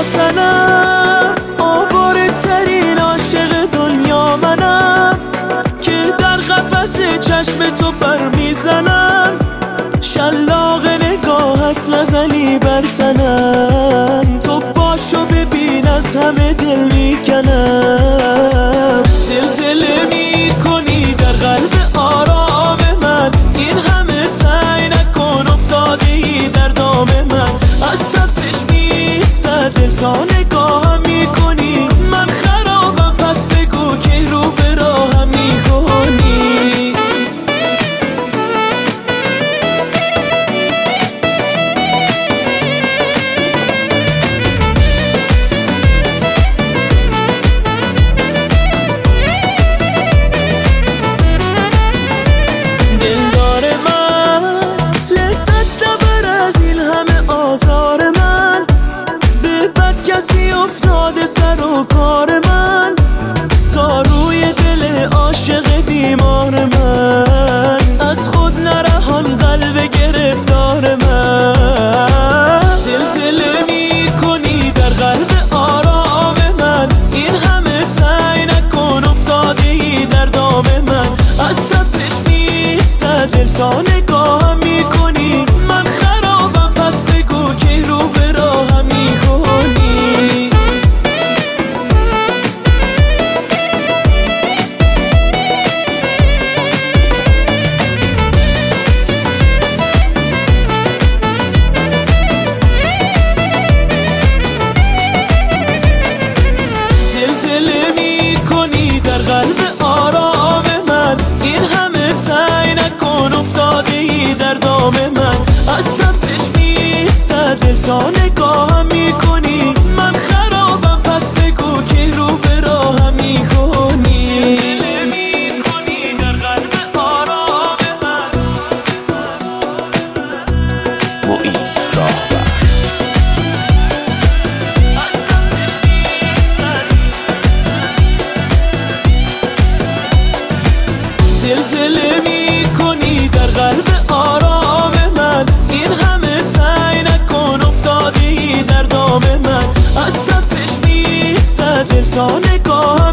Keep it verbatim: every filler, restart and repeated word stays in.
سنم، آواره ترین عاشق دنیا منم، که در قفس چشم تو پر میزنم، شلاق نگاهت نزنی بر تنم، تو باشو ببین از همه دل میکنم. زلزله میکنی در قلب آرام من، این همه سعی نکن افتاده ای در دام من، از سبتش میستد دل تا نگاهم میکنی، من خرابم پس بگو که رو به راهم میکنی. کسی افتاده سر و کار من، تا روی دل عاشق بیمار من، از خود نرهان قلب گرفتار من. زلزله میکنی در قلب آرام من، این همه سعی نکن افتاده ای در دام من، از سطحش میستد دل تا نگاهم میکنی، من خرابم پس بگو که رو به راهم میکنی. زلزله میکنی در قلب آرام من، این همه سعی نکن افتاده ای در دام من، از سمتش میستد دل تا نگاهم میکنی، من خرابم پس بگو که رو به راهم میکنی. زلزله میکنی در قلب آرام من. معین راهبر. زلزله میکنی در قلب آرام من، این همه سعی نکن افتاده ای در دام من، از سمتش میستد دل تا نگاهم